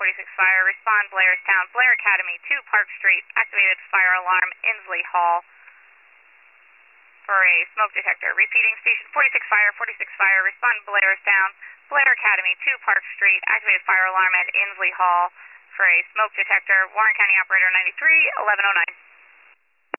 46 Fire, respond Blairstown, Blair Academy, 2 Park Street, activated fire alarm, Inslee Hall for a smoke detector. Repeating, station 46 Fire, respond Blairstown, Blair Academy, 2 Park Street, activated fire alarm at Inslee Hall for a smoke detector. Warren County Operator 93, 1109.